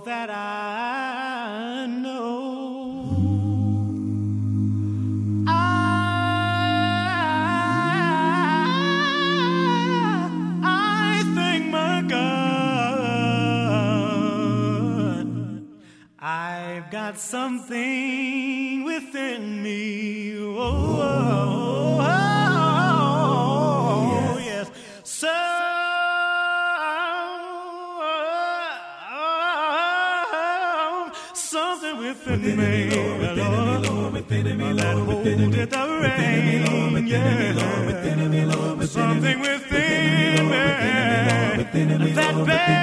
that I know. I thank my God. I've got something within me. Yes. Something within me, Lord, within me, Lord, within me, the rain, yeah. Something within me that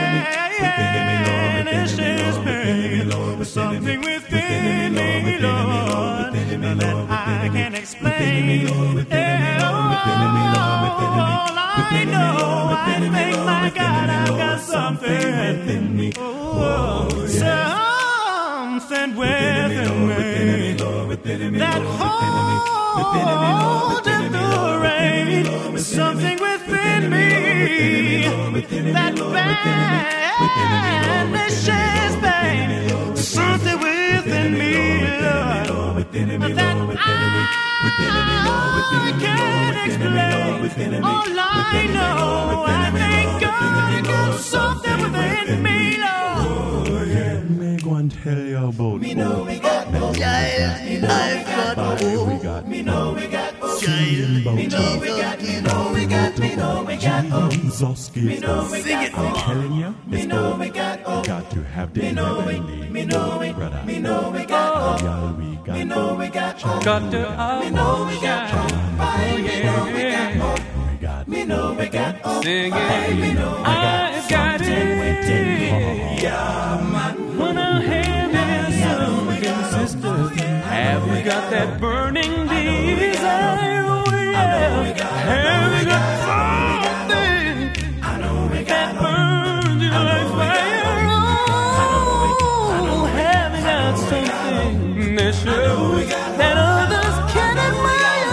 banishes pain. Something within me, Lord, that I can't explain. All I know, I thank my God, I've got something within me. Something within me that holds in the rain. Something within me that banishes pain. Something within me, Lord, that I can't explain. All I know, I thank God I got something within me, Lord. Go and tell you about me know we got hope. Child, I've got hope. Me know we got hope. Child, me know we got, me know we got, me know we got hope. Jesus gives us. I'm telling you, me know we got hope. Got to have the heavenly. Me know we, brother. Me know we got hope. Y'all, we got me know we got hope. Got to have me know we got hope. Me know we got hope. Me know we got hope. Sing it. Me know we I've got it. Yeah, man. When I have this something, sister, have we got that burning desire? Oh, yeah. Have we got something that burns like fire? Oh, have we got something that shows that others can admire?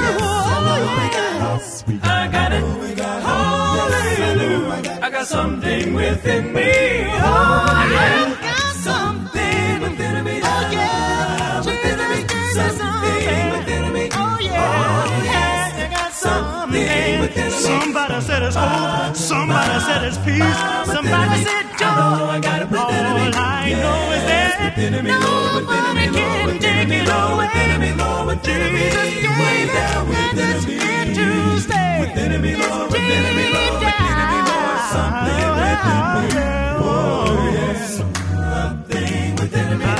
Oh, yeah. I got it. Hallelujah. I got something within me. Oh, yeah. Something within me, oh yeah, something within me, oh yeah, I got something within me. Somebody said it's hope, somebody said it's peace, somebody said joy. All I know is that nobody can take it away. Jesus gave that and it's here to stay. It's deep down. something within me. Oh yeah. Something within me.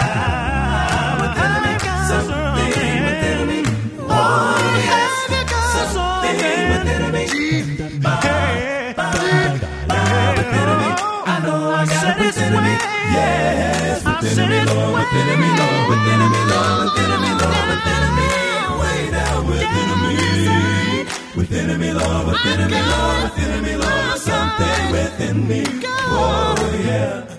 Something within me. Oh yes. Something within me. I know I got it within me. Yes, within me, Lord, within me, Lord, within me, Lord, within me, Lord, within me, way down within me. Within me, Lord, within me, Lord, within me, Lord, something within me. Oh yeah.